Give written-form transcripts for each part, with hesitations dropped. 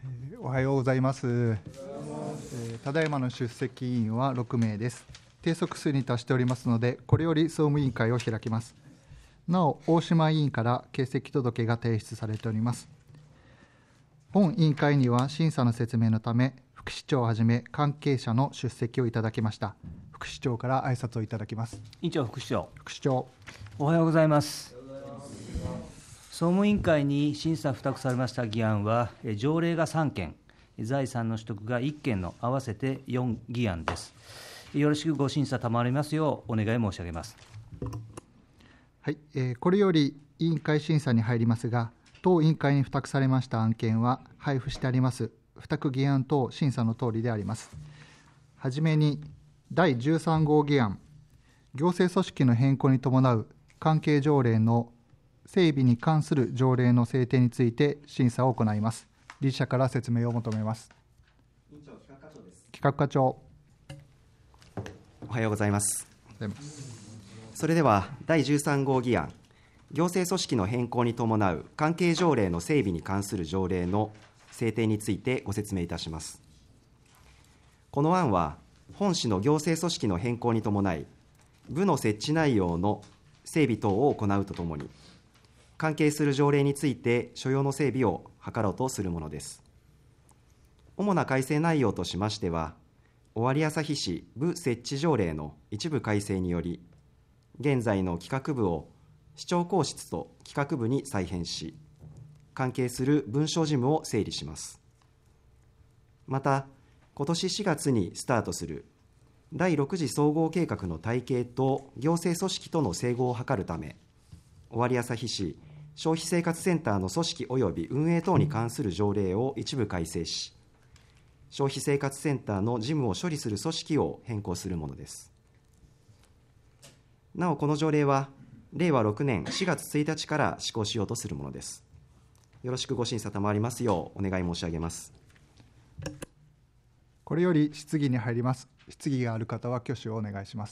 おはようございます。ただいまの出席委員は6名です。定則数に達しておりますので、これより総務委員会を開きます。なお、大島委員から欠席届が提出されております。本委員会には審査の説明のため、副市長をはじめ関係者の出席をいただきました。副市長から挨拶をいただきます。 委員長、副市長。 副市長。 おはようございます。総務委員会に審査付託されました議案は、条例が3件、財産の取得が1件の合わせて4議案です。よろしくご審査賜りますようお願い申し上げます。 はい、これより委員会審査に入りますが、当委員会に付託されました案件は配布してあります付託議案等審査のとおりであります。はじめに第13号議案、行政組織の変更に伴う関係条例の整備に関する条例の制定について審査を行います。理事者から説明を求めます。 委員長、企画課長です。 企画課長。 おはようございます。それでは第13号議案、行政組織の変更に伴う関係条例の整備に関する条例の制定についてご説明いたします。この案は本市の行政組織の変更に伴い、部の設置内容の整備等を行うとともに、関係する条例について所要の整備を図ろうとするものです。主な改正内容としましては、尾張旭市部設置条例の一部改正により、現在の企画部を市長公室と企画部に再編し、関係する文書事務を整理します。また、今年4月にスタートする第6次総合計画の体系と行政組織との整合を図るため、尾張旭市消費生活センターの組織及び運営等に関する条例を一部改正し、消費生活センターの事務を処理する組織を変更するものです。なお、この条例は令和6年4月1日から施行しようとするものです。よろしくご審査賜りますようお願い申し上げます。 これより質疑に入ります。質疑がある方は挙手をお願いします。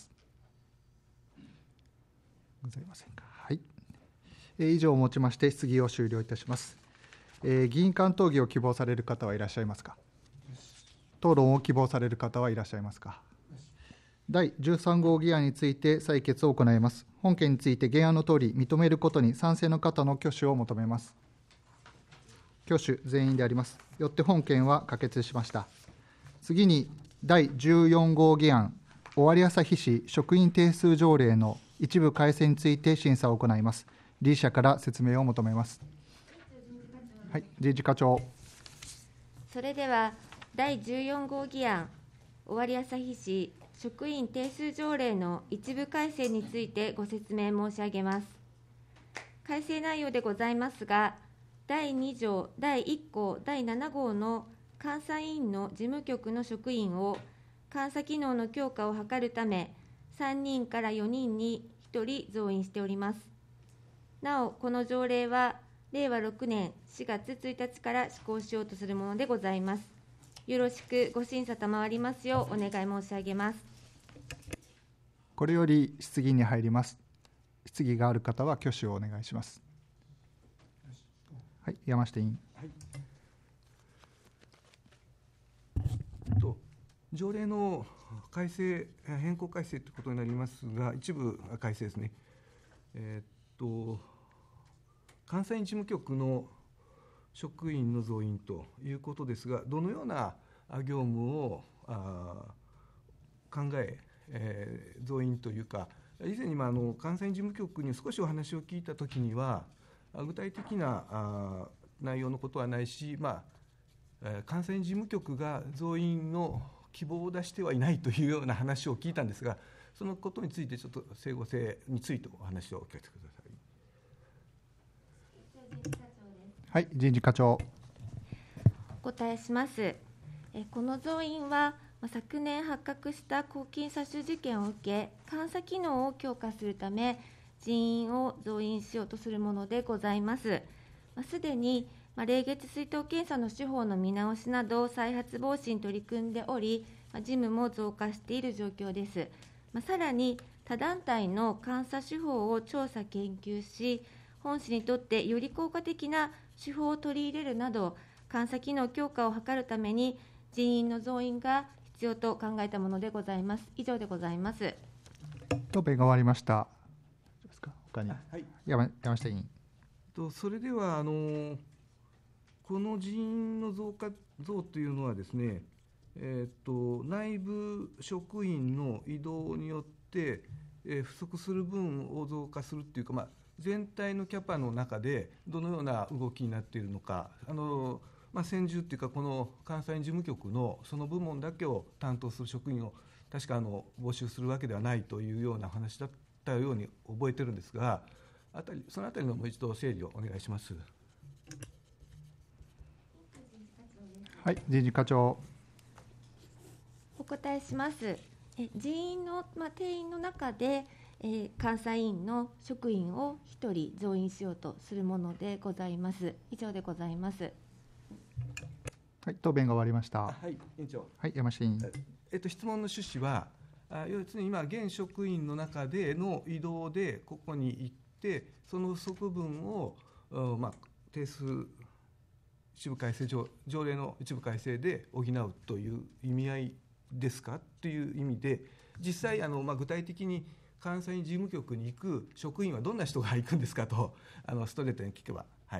ございませんか。はい。以上をもちまして質疑を終了いたします。議員間討議を希望される方はいらっしゃいますか。討論を希望される方はいらっしゃいますか。第13号議案について採決を行います。本件について原案のとおり認めることに賛成の方の挙手を求めます。挙手全員であります。よって本件は可決しました。次に第14号議案、尾張旭市職員定数条例の一部改正について審査を行います。理事者から説明を求めます。はい、理事課長。 それでは第14号議案、尾張旭市職員定数条例の一部改正についてご説明申し上げます。改正内容でございますが、第2条、第1項、第7号の監査委員の事務局の職員を監査機能の強化を図るため、3人から4人に1人増員しております。なお、この条例は令和6年4月1日から施行しようとするものでございます。よろしくご審査賜りますようお願い申し上げます。 これより質疑に入ります。質疑がある方は挙手をお願いします。はい、山下委員。はい、 条例の改正、変更改正ということになりますが、一部改正ですね。監査院事務局の職員の増員ということですが、どのような業務を考え、増員というか、以前に監査院事務局に少しお話を聞いたときには、具体的な内容のことはないし、監査院事務局が増員の希望を出してはいないというような話を聞いたんですが、そのことについてちょっと整合性についてお話を聞かせてください。 はい、人事課長。 お答えします。この増員は、昨年発覚した公金詐取事件を受け、監査機能を強化するため、人員を増員しようとするものでございます。すでに霊月出納検査の手法の見直しなど、再発防止に取り組んでおり、事務も増加している状況です。さらに、他団体の監査手法を調査・研究し、本市にとってより効果的な手法を取り入れるなど、 監査機能強化を図るために、人員の増員が必要と考えたものでございます。以上でございます。 答弁が終わりました。他に、 はい、 山下委員。 それではこの人員の増というのはですね、内部職員の異動によって、不足する分を増加するというか、全体のキャパの中でどのような動きになっているのか、専従というか、この監査院事務局のその部門だけを担当する職員を確か募集するわけではないというような話だったように覚えてるんですが、そのあたりのもう一度整理をお願いします。 はい、人事課長。 お答えします。人員の、定員の中で、監査院の職員を1人増員しようとするものでございます。以上でございます。 はい、答弁が終わりました。 はい、委員長。 はい、山下委員。 質問の趣旨は、要するに今、現職員の中での異動でここに行って、その不足分を、定数一部改正条例の一部改正で補うという意味合いですかという意味で、実際具体的に監査院事務局に行く職員はどんな人が行くんですかとストレートに聞けば。はい。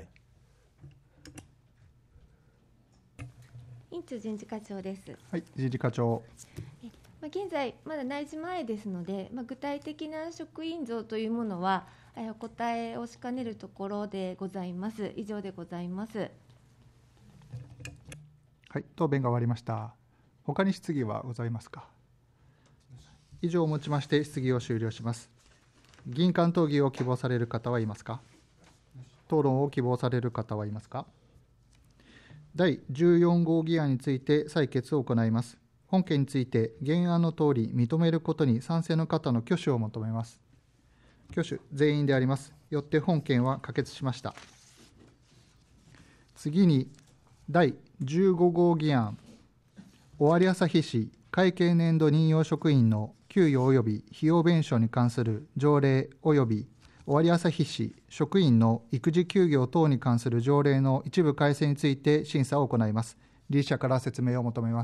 委員長、人事課長です。 はい、人事課長。 現在、まだ内示前ですので、具体的な職員増というものは、お答えをしかねるところでございます。以上でございます。 はい、答弁が終わりました。他に質疑はございますか。以上をもちまして質疑を終了します。議員間討議を希望される方はいますか。討論を希望される方はいますか。第14号議案について採決を行います。本件について原案のとおり認めることに賛成の方の挙手を求めます。挙手全員であります。よって本件は可決しました。次に第15号議案、尾張旭市会計年度任用職員の給与及び費用弁償に関する条例及び尾張旭市職員の育児休業等に関する条例の一部改正について審査を行います。理事者から説明を求めます。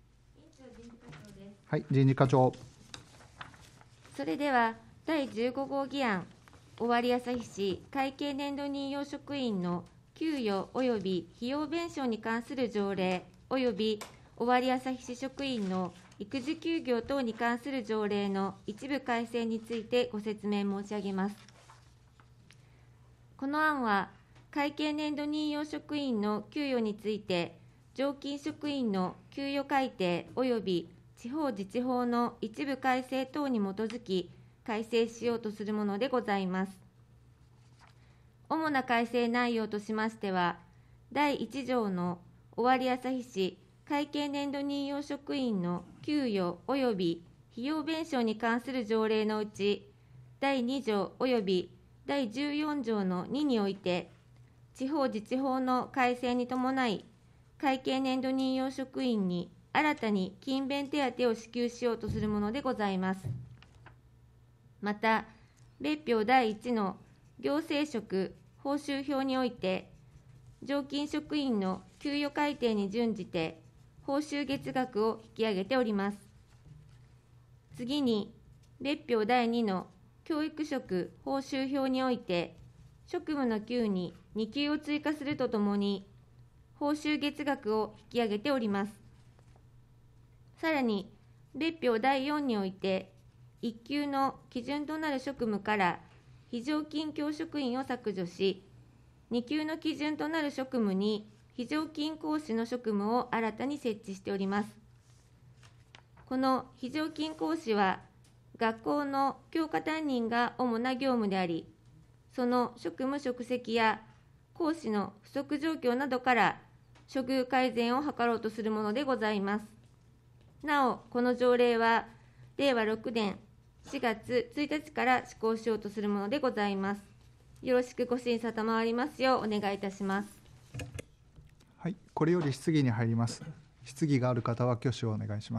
はい、人事課長。 それでは第15号議案、尾張旭市会計年度任用職員の給与及び費用弁償に関する条例及び尾張旭市職員の育児休業等に関する条例の一部改正についてご説明申し上げます。この案は、会計年度任用職員の給与について、常勤職員の給与改定及び地方自治法の一部改正等に基づき、改正しようとするものでございます。主な改正内容としましては、第1条の尾張旭市会計年度任用職員の給与及び費用弁償に関する条例のうち、第2条及び第14条の2において、地方自治法の改正に伴い、会計年度任用職員に新たに勤勉手当を支給しようとするものでございます。また、別表第1の行政職報酬表において、常勤職員の給与改定に準じて、報酬月額を引き上げております。次に、別表第2の教育職報酬表において、職務の給に2給を追加するとともに、報酬月額を引き上げております。さらに、別表第4において、1給の基準となる職務から非常勤教職員を削除し、2給の基準となる職務に非常勤講師の職務を新たに設置しております。この非常勤講師は、学校の教科担任が主な業務であり、その職務職責や講師の不足状況などから、処遇改善を図ろうとするものでございます。なお、この条例は、令和6年4月1日から施行しようとするものでございます。よろしくご審査賜りますようお願いいたします。 はい、これより質疑に入ります。質疑がある方は挙手をお願いします。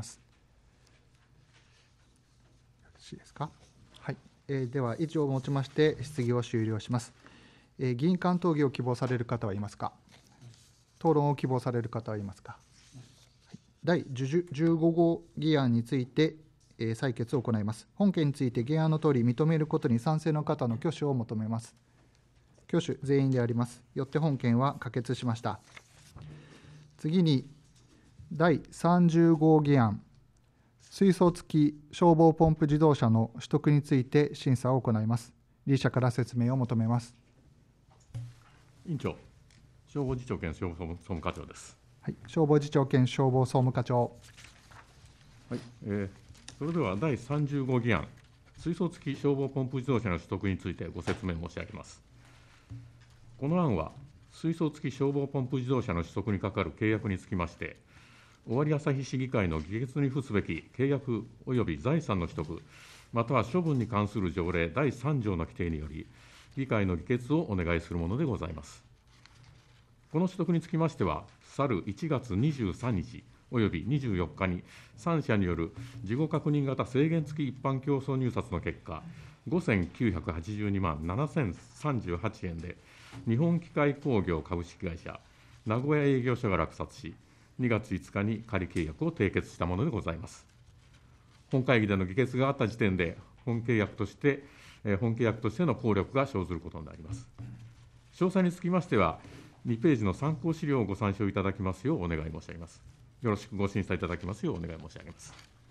よろしいですか。はい、では以上をもちまして質疑を終了します。議員間討議を希望される方はいますか。討討論を希望される方はいますか。第15号議案について、採決を行います。本件について原案のとおり認めることに賛成の方の挙手を求めます。挙手全員であります。よって本件は可決しました。次に第30号議案、水素付き消防ポンプ自動車の取得について審査を行います。理事者から説明を求めます。 委員長、消防次長兼消防総務課長です。 はい、消防次長兼消防総務課長。 はい、それでは第30号議案、水素付き消防ポンプ自動車の取得についてご説明申し上げます。この案は、水素付き消防ポンプ自動車の取得に係る契約につきまして、尾張旭市議会の議決に付すべき契約及び財産の取得、または処分に関する条例第3条の規定により、議会の議決をお願いするものでございます。この取得につきましては、去る1月23日および24日に、3社による事後確認型制限付き一般競争入札の結果、5982万7038円で、日本機械工業株式会社名古屋営業所が落札し、2月5日に仮契約を締結したものでございます。本会議での議決があった時点で、本契約としての効力が生ずることになります。詳細につきましては、2ページの参考資料をご参照いただきますようお願い申し上げます。よろしくご審査いただきますようお願い申し上げます。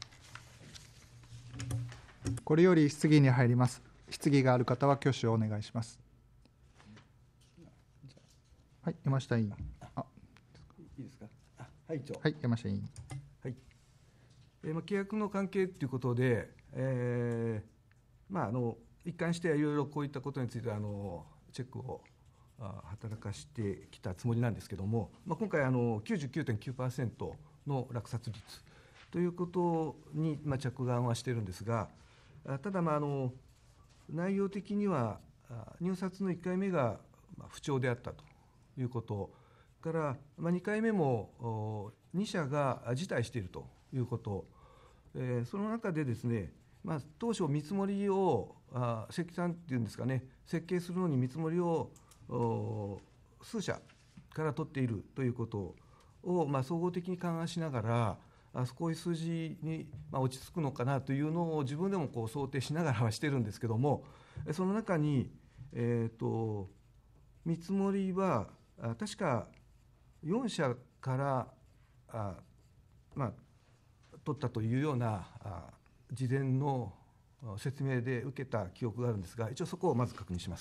これより質疑に入ります。質疑がある方は挙手をお願いします。はい、山下委員。 いいですか。はい、 はい、山下委員。 はい。契約の関係ということで、一貫していろいろこういったことについてチェックを働かしてきたつもりなんですけれども、今回99.9% の落札率ということに着眼はしているんですが、ただ内容的には入札の1回目が不調であったということから2回目も2社が辞退しているということ、その中でですね、当初見積もりを積算っていうんですかね、設計するのに見積もりを数社から取っているということを総合的に勘案しながら、こういう数字に落ち着くのかなというのを自分でも想定しながらはしてるんですけども、その中に、見積もりは確か4社から取ったというような事前の説明で受けた記憶があるんですが、一応そこをまず確認します。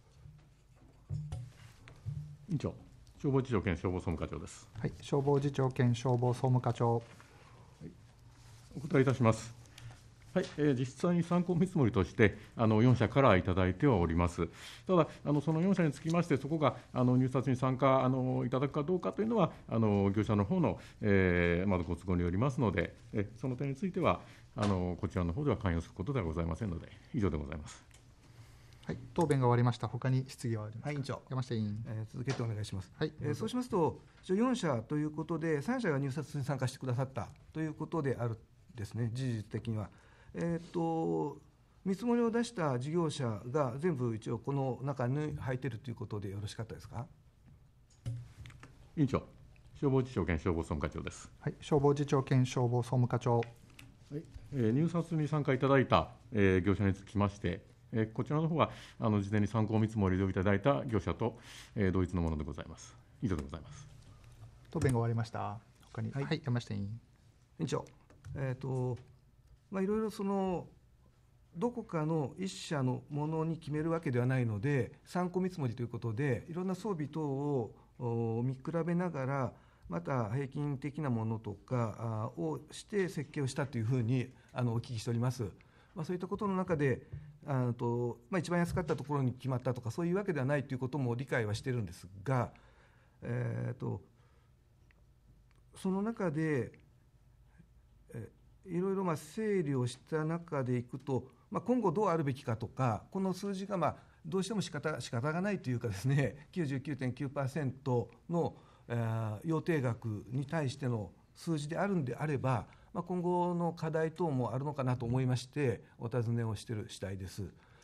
委員長、消防次長兼消防総務課長です。 はい、消防次長兼消防総務課長。 お答えいたします。はい、実際に参考見積もりとして4社からいただいてはおります。ただその4社につきまして、そこが入札に参加いただくかどうかというのは業者の方のご都合によりますので、その点についてはこちらの方では関与することではございませんので、以上でございます。 はい、答弁が終わりました。他に質疑はありますか。 はい、委員長。 山下委員。 続けてお願いします。 はい、 そうしますと、4社ということで、3社が入札に参加してくださったということであるですね、事実的には。見積もりを出した事業者が全部一応この中に入っているということでよろしかったですか。 委員長、消防次長兼消防総務課長です。 はい、消防次長兼消防総務課長。 はい、入札に参加いただいた、業者につきまして、こちらの方は事前に参考見積もりをいただいた業者と、同一のものでございます。以上でございます。 答弁が終わりました。他に、はい、山下委員。 委員長、いろいろどこかの一社のものに決めるわけではないので、参考見積もりということで、いろんな装備等を見比べながら、また平均的なものとかをして設計をしたというふうにお聞きしております。そういったことの中で、一番安かったところに決まったとか、そういうわけではないということも理解はしているんですが、その中で、いろいろ整理をした中でいくと、今後どうあるべきかとか、この数字がどうしても仕方がないというかですね、99.9% の予定額に対しての数字であるんであれば、今後の課題等もあるのかなと思いましてお尋ねをしている次第です。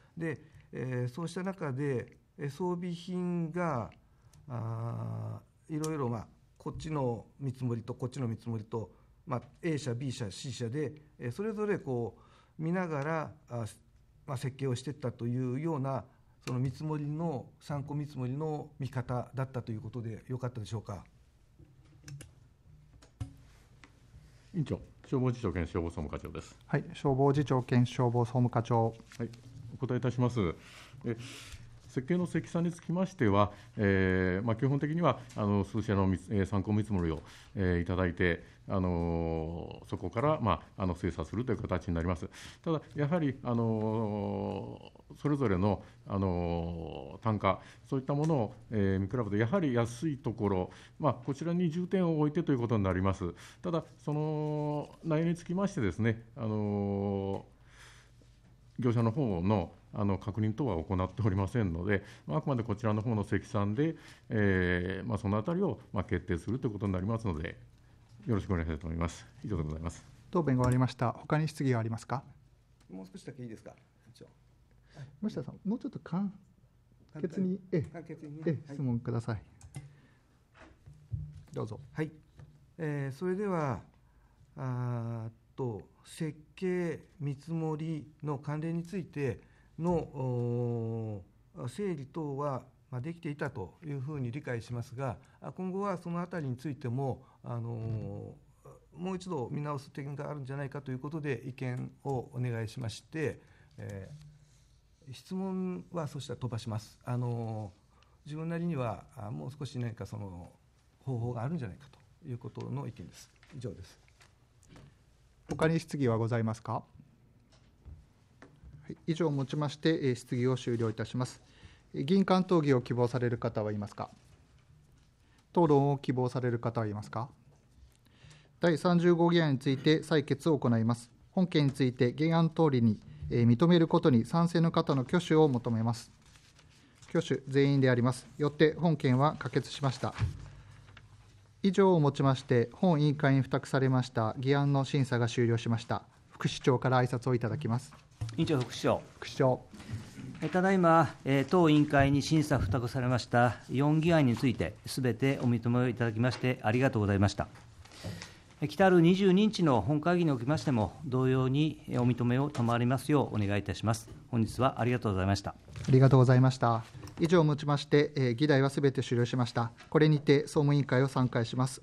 そうした中で装備品がいろいろこっちの見積もりとこっちの見積もりと、A 社、B 社、C 社で、それぞれ見ながら設計をしていったというような、その見積もりの参考見積もりの見方だったということでよかったでしょうか。 委員長、消防次長兼消防総務課長です。 はい、消防次長兼消防総務課長。 はい、お答えいたします。設計の積算につきましては、基本的には数社の参考見積もりをいただいて、そこから精査するという形になります。ただ、やはりそれぞれの単価、そういったものを見比べて、やはり安いところ、こちらに重点を置いてということになります。ただ、その内容につきましてですね、業者の方の確認等は行っておりませんので、あくまでこちらの方の積算で、そのあたりを決定するということになりますので、よろしくお願いしたいと思います。以上でございます。 答弁が終わりました。他に質疑はありますか。 もう少しだけいいですか。 森下さん、もうちょっと簡潔に、質問ください。どうぞ。 はい。それでは設計見積もりの関連についての整理等はできていたというふうに理解しますが、今後はそのあたりについてももう一度見直す点があるんじゃないかということで意見をお願いしまして、質問はそしたら飛ばします。自分なりにはもう少し何かその方法があるんじゃないかということの意見です。以上です。 他に質疑はございますか。はい、以上をもちまして質疑を終了いたします。議員間討議を希望される方はいますか。討論を希望される方はいますか。第35議案について採決を行います。本件について原案通りに認めることに賛成の方の挙手を求めます。挙手全員であります。よって本件は可決しました。以上をもちまして本委員会に付託されました議案の審査が終了しました。副市長から挨拶をいただきます。 委員長、副市長。 副市長。 ただいま、当委員会に審査付託されました4議案について、すべてお認めをいただきましてありがとうございました。来たる22日の本会議におきましても、同様にお認めを賜りますようお願いいたします。本日はありがとうございました。 ありがとうございました。以上をもちまして、議題はすべて終了しました。これにて総務委員会を散会します。